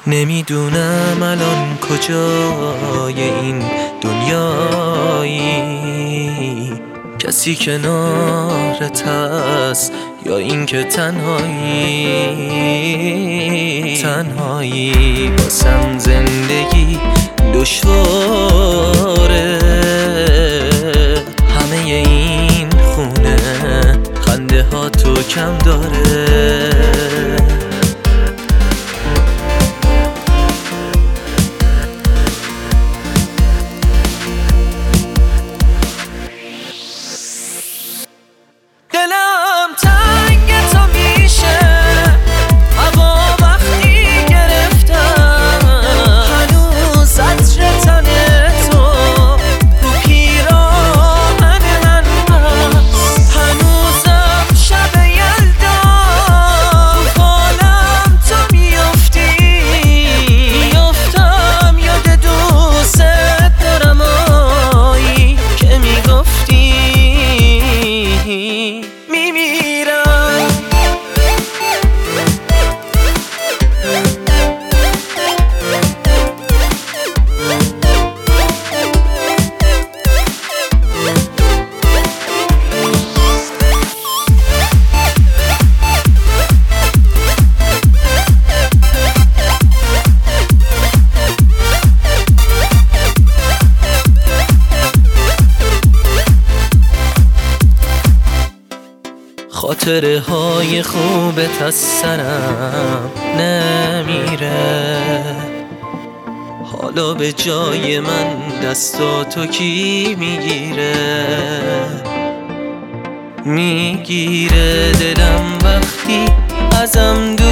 نمیدونم الان کجای این دنیایی، کسی کنارت هست یا این که تنهایی واسم زندگی دشواره. همه این خونه خنده ها تو کم داره. دلم تنگ تو میشه هوا وقتی گرفتم، هنوز عطر تن تو رو پیراهن من هست. هنوزم شب یلدا تو حالم تو میفتم یاد دوست دارم آیی که میگفتی میمیرم. خاطره های خوبت از سرم نمیره، حالا به جای من دستاتو کی میگیره دلم وقتی ازم